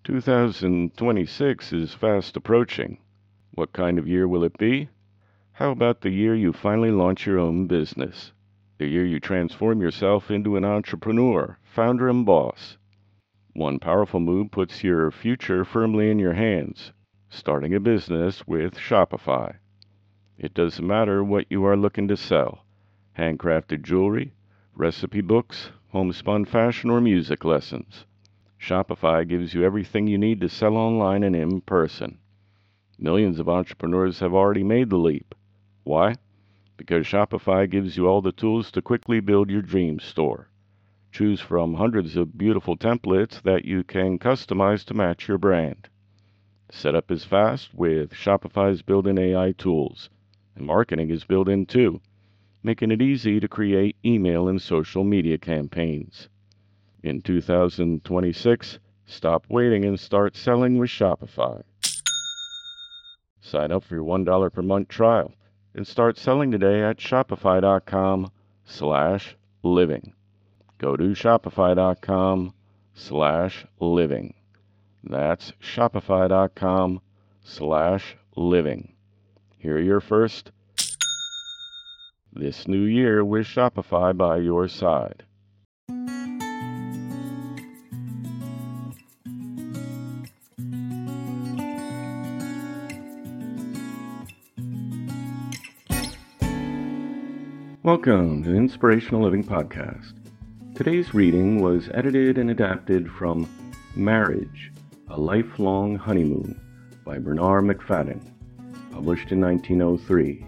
2026 is fast approaching. What kind of year will it be? How about the year you finally launch your own business? The year you transform yourself into an entrepreneur, founder, and boss. One powerful move puts your future firmly in your hands, starting a business with Shopify. It doesn't matter what you are looking to sell: handcrafted jewelry, recipe books, homespun fashion, or music lessons. Shopify gives you everything you need to sell online and in person. Millions of entrepreneurs have already made the leap. Why? Because Shopify gives you all the tools to quickly build your dream store. Choose from hundreds of beautiful templates that you can customize to match your brand. Setup is fast with Shopify's built-in AI tools, and marketing is built in too, making it easy to create email and social media campaigns. In 2026, stop waiting and start selling with Shopify. Sign up for your $1 per month trial and start selling today at shopify.com/living. Go to shopify.com/living. That's shopify.com/living. Hear your first this new year with Shopify by your side. Welcome to the Inspirational Living Podcast. Today's reading was edited and adapted from Marriage, A Lifelong Honeymoon by Bernard Macfadden, published in 1903.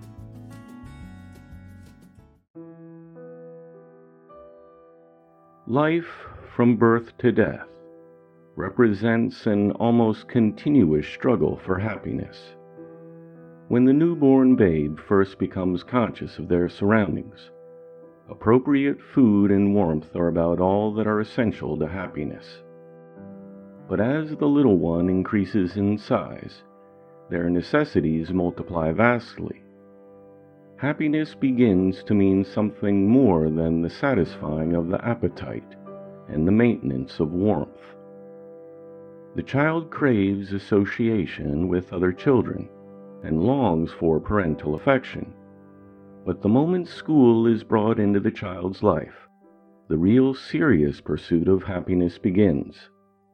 Life, from birth to death, represents an almost continuous struggle for happiness. When the newborn babe first becomes conscious of their surroundings, appropriate food and warmth are about all that are essential to happiness. But as the little one increases in size, their necessities multiply vastly. Happiness begins to mean something more than the satisfying of the appetite and the maintenance of warmth. The child craves association with other children and longs for parental affection. But the moment school is brought into the child's life, the real serious pursuit of happiness begins.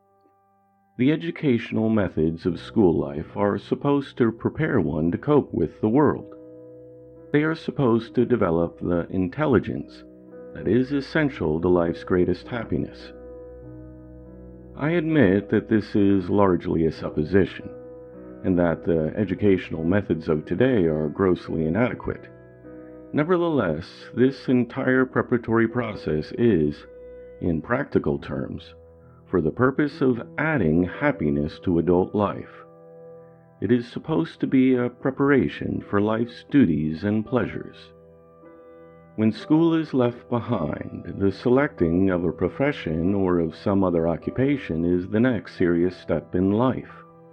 The educational methods of school life are supposed to prepare one to cope with the world. They are supposed to develop the intelligence that is essential to life's greatest happiness. I admit that this is largely a supposition, and that the educational methods of today are grossly inadequate. Nevertheless, this entire preparatory process is, in practical terms, for the purpose of adding happiness to adult life. It is supposed to be a preparation for life's duties and pleasures. When school is left behind, the selecting of a profession or of some other occupation is the next serious step in life.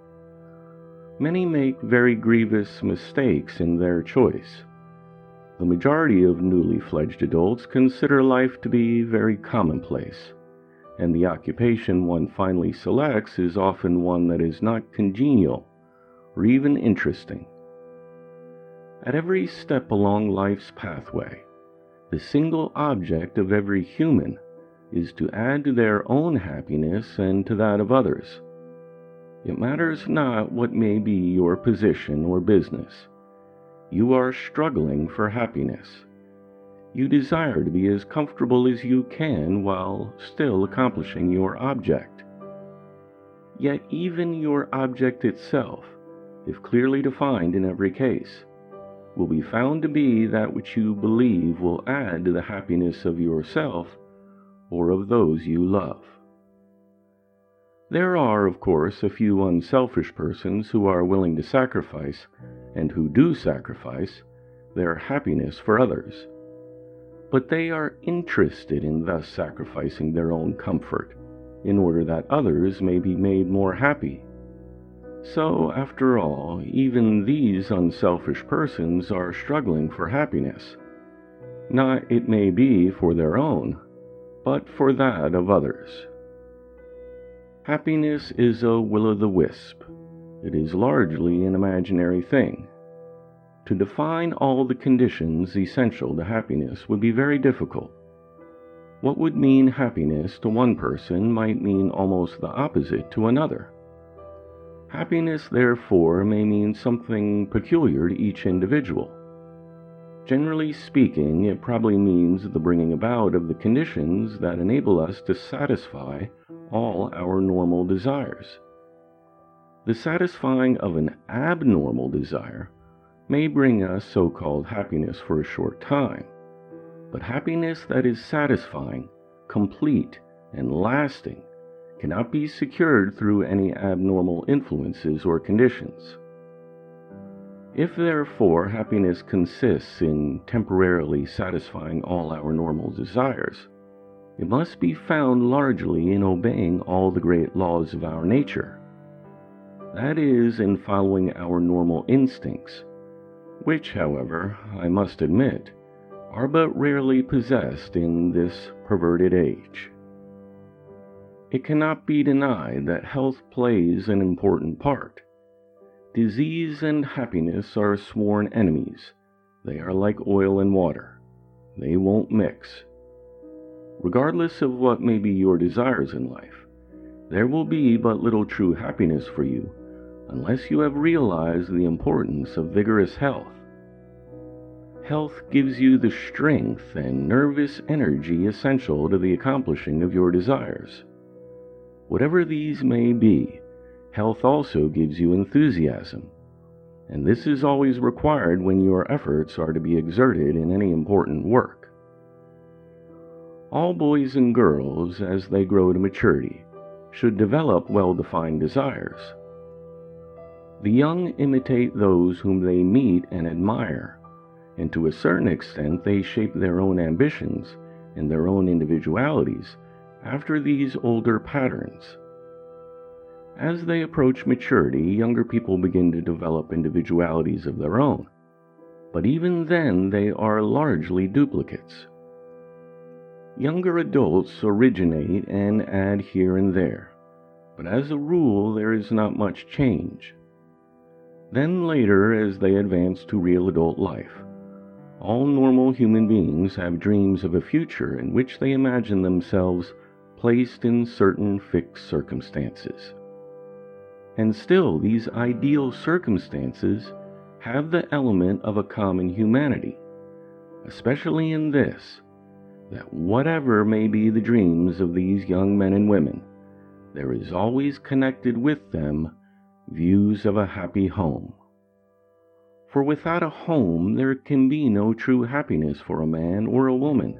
Many make very grievous mistakes in their choice. The majority of newly fledged adults consider life to be very commonplace, and the occupation one finally selects is often one that is not congenial or even interesting. At every step along life's pathway, the single object of every human is to add to their own happiness and to that of others. It matters not what may be your position or business. You are struggling for happiness. You desire to be as comfortable as you can while still accomplishing your object. Yet even your object itself, if clearly defined in every case, will be found to be that which you believe will add to the happiness of yourself or of those you love. There are, of course, a few unselfish persons who are willing to sacrifice, and who do sacrifice, their happiness for others. But they are interested in thus sacrificing their own comfort, in order that others may be made more happy. So, after all, even these unselfish persons are struggling for happiness. Not, it may be, for their own, but for that of others. Happiness is a will-o'-the-wisp. It is largely an imaginary thing. To define all the conditions essential to happiness would be very difficult. What would mean happiness to one person might mean almost the opposite to another. Happiness, therefore, may mean something peculiar to each individual. Generally speaking, it probably means the bringing about of the conditions that enable us to satisfy all our normal desires. The satisfying of an abnormal desire may bring us so-called happiness for a short time, but happiness that is satisfying, complete, and lasting cannot be secured through any abnormal influences or conditions. If, therefore, happiness consists in temporarily satisfying all our normal desires, it must be found largely in obeying all the great laws of our nature. That is, in following our normal instincts, which, however, I must admit, are but rarely possessed in this perverted age. It cannot be denied that health plays an important part. Disease and happiness are sworn enemies. They are like oil and water. They won't mix. Regardless of what may be your desires in life, there will be but little true happiness for you unless you have realized the importance of vigorous health. Health gives you the strength and nervous energy essential to the accomplishing of your desires. Whatever these may be, health also gives you enthusiasm, and this is always required when your efforts are to be exerted in any important work. All boys and girls, as they grow to maturity, should develop well-defined desires. The young imitate those whom they meet and admire, and to a certain extent they shape their own ambitions and their own individualities after these older patterns. As they approach maturity, younger people begin to develop individualities of their own, but even then they are largely duplicates. Younger adults originate and add here and there, but as a rule there is not much change. Then later, as they advance to real adult life, all normal human beings have dreams of a future in which they imagine themselves placed in certain fixed circumstances. And still, these ideal circumstances have the element of a common humanity, especially in this, that whatever may be the dreams of these young men and women, there is always connected with them views of a happy home. For without a home, there can be no true happiness for a man or a woman.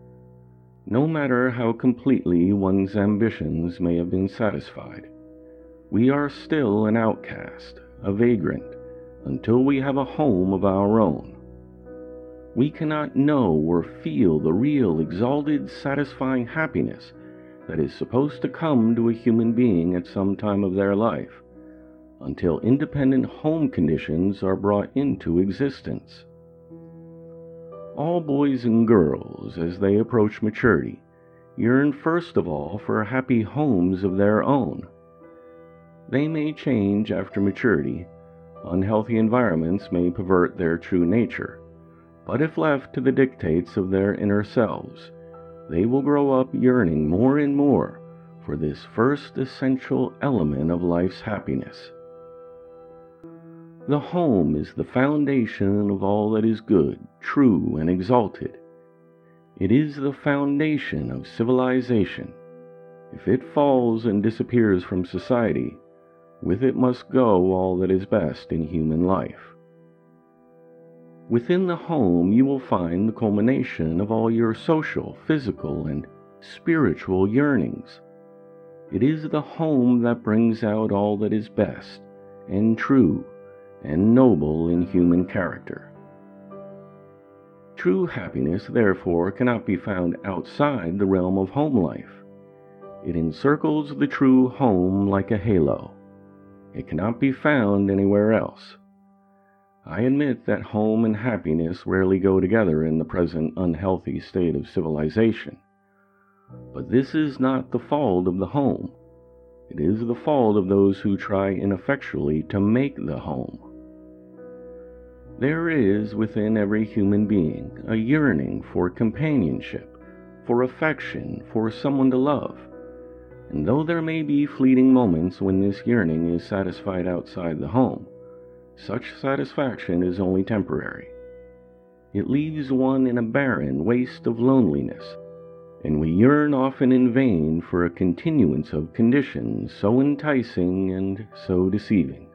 No matter how completely one's ambitions may have been satisfied, we are still an outcast, a vagrant, until we have a home of our own. We cannot know or feel the real, exalted, satisfying happiness that is supposed to come to a human being at some time of their life, until independent home conditions are brought into existence. All boys and girls, as they approach maturity, yearn first of all for happy homes of their own. They may change after maturity. Unhealthy environments may pervert their true nature, but if left to the dictates of their inner selves, they will grow up yearning more and more for this first essential element of life's happiness. The home is the foundation of all that is good, true, and exalted. It is the foundation of civilization. If it falls and disappears from society, with it must go all that is best in human life. Within the home you will find the culmination of all your social, physical, and spiritual yearnings. It is the home that brings out all that is best and true and noble in human character. True happiness, therefore, cannot be found outside the realm of home life. It encircles the true home like a halo. It cannot be found anywhere else. I admit that home and happiness rarely go together in the present unhealthy state of civilization. But this is not the fault of the home. It is the fault of those who try ineffectually to make the home. There is within every human being a yearning for companionship, for affection, for someone to love. And though there may be fleeting moments when this yearning is satisfied outside the home, such satisfaction is only temporary. It leaves one in a barren waste of loneliness, and we yearn often in vain for a continuance of conditions so enticing and so deceiving.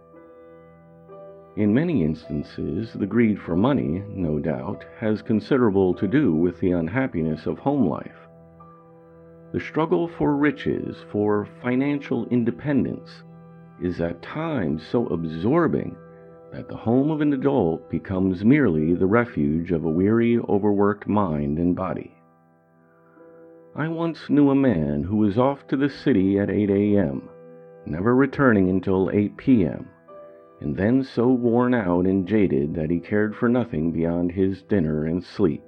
In many instances, the greed for money, no doubt, has considerable to do with the unhappiness of home life. The struggle for riches, for financial independence, is at times so absorbing that the home of an adult becomes merely the refuge of a weary, overworked mind and body. I once knew a man who was off to the city at 8 a.m., never returning until 8 p.m., and then so worn out and jaded that he cared for nothing beyond his dinner and sleep.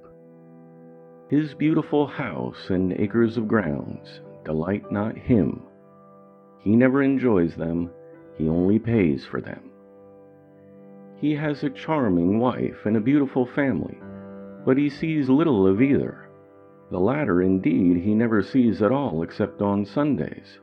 His beautiful house and acres of grounds delight not him. He never enjoys them, he only pays for them. He has a charming wife and a beautiful family, but he sees little of either. The latter, indeed, he never sees at all except on Sundays.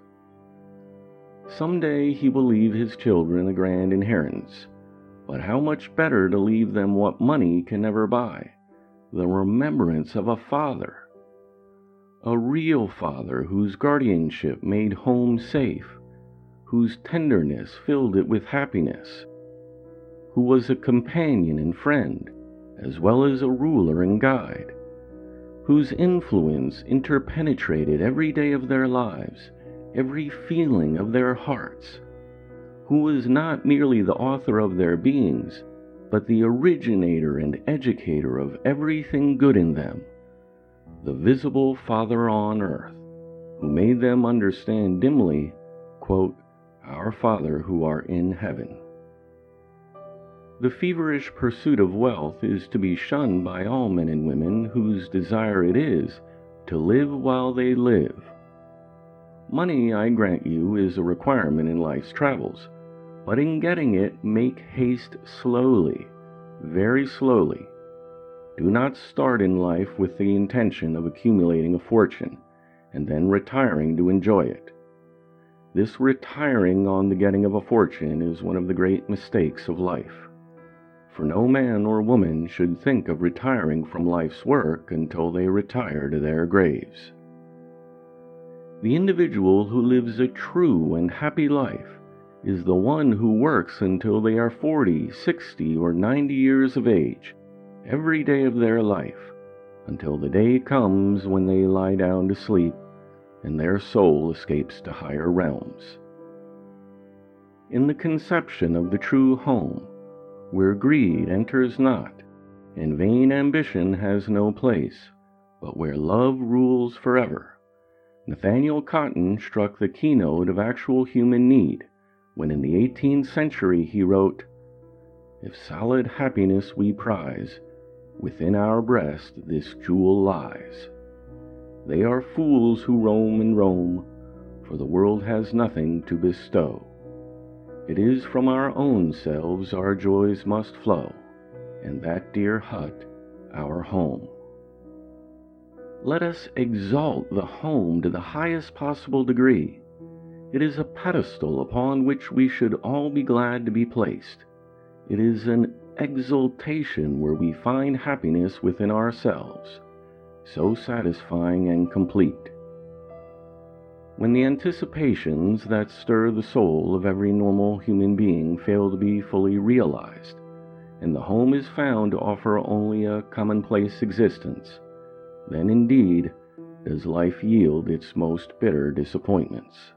Someday he will leave his children a grand inheritance, but how much better to leave them what money can never buy, the remembrance of a father. A real father whose guardianship made home safe, whose tenderness filled it with happiness, who was a companion and friend, as well as a ruler and guide, whose influence interpenetrated every day of their lives, every feeling of their hearts, who was not merely the author of their beings, but the originator and educator of everything good in them, the visible Father on earth, who made them understand dimly, quote, "Our Father who art in heaven." The feverish pursuit of wealth is to be shunned by all men and women whose desire it is to live while they live. Money, I grant you, is a requirement in life's travels, but in getting it, make haste slowly, very slowly. Do not start in life with the intention of accumulating a fortune, and then retiring to enjoy it. This retiring on the getting of a fortune is one of the great mistakes of life. For no man or woman should think of retiring from life's work until they retire to their graves. The individual who lives a true and happy life is the one who works until they are 40, 60, or 90 years of age, every day of their life, until the day comes when they lie down to sleep and their soul escapes to higher realms. In the conception of the true home, where greed enters not, and vain ambition has no place, but where love rules forever, Nathaniel Cotton struck the keynote of actual human need when in the 18th century he wrote, "If solid happiness we prize, within our breast this jewel lies. They are fools who roam and roam, for the world has nothing to bestow. It is from our own selves our joys must flow, and that dear hut our home." Let us exalt the home to the highest possible degree. It is a pedestal upon which we should all be glad to be placed. It is an exaltation where we find happiness within ourselves, so satisfying and complete. When the anticipations that stir the soul of every normal human being fail to be fully realized, and the home is found to offer only a commonplace existence, then indeed does life yield its most bitter disappointments.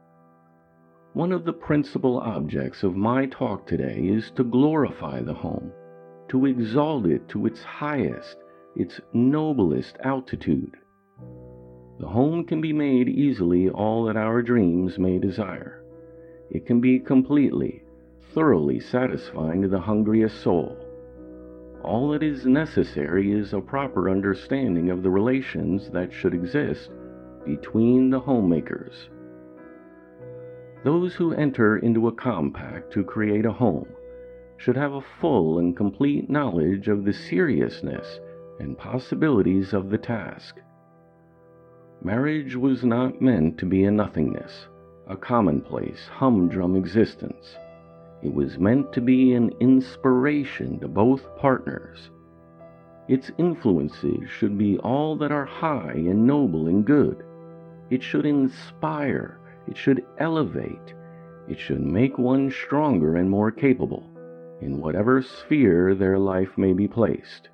One of the principal objects of my talk today is to glorify the home, to exalt it to its highest, its noblest altitude. The home can be made easily all that our dreams may desire. It can be completely, thoroughly satisfying to the hungriest soul. All that is necessary is a proper understanding of the relations that should exist between the homemakers. Those who enter into a compact to create a home should have a full and complete knowledge of the seriousness and possibilities of the task. Marriage was not meant to be a nothingness, a commonplace, humdrum existence. It was meant to be an inspiration to both partners. Its influences should be all that are high and noble and good. It should inspire, it should elevate, it should make one stronger and more capable in whatever sphere their life may be placed.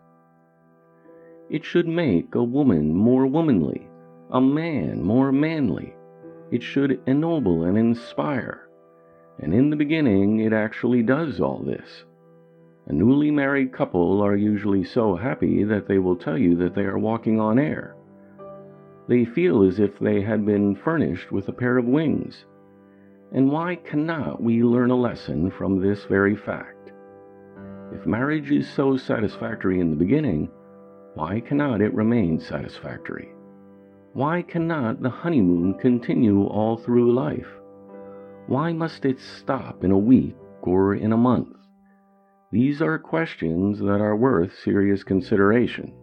It should make a woman more womanly, a man more manly. It should ennoble and inspire. And in the beginning, it actually does all this. A newly married couple are usually so happy that they will tell you that they are walking on air. They feel as if they had been furnished with a pair of wings. And why cannot we learn a lesson from this very fact? If marriage is so satisfactory in the beginning, why cannot it remain satisfactory? Why cannot the honeymoon continue all through life? Why must it stop in a week or in a month? These are questions that are worth serious consideration.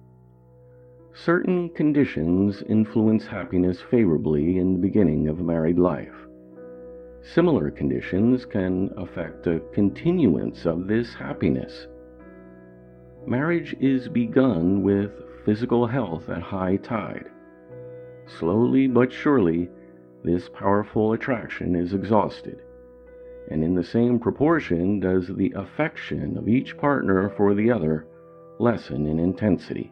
Certain conditions influence happiness favorably in the beginning of married life. Similar conditions can affect a continuance of this happiness. Marriage is begun with physical health at high tide. Slowly but surely, this powerful attraction is exhausted, and in the same proportion does the affection of each partner for the other lessen in intensity.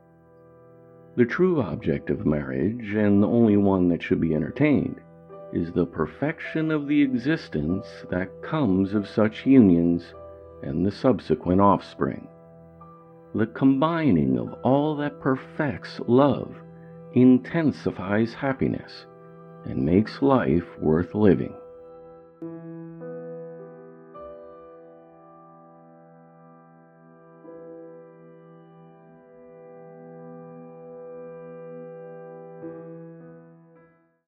The true object of marriage, and the only one that should be entertained, is the perfection of the existence that comes of such unions and the subsequent offspring. The combining of all that perfects love intensifies happiness and makes life worth living.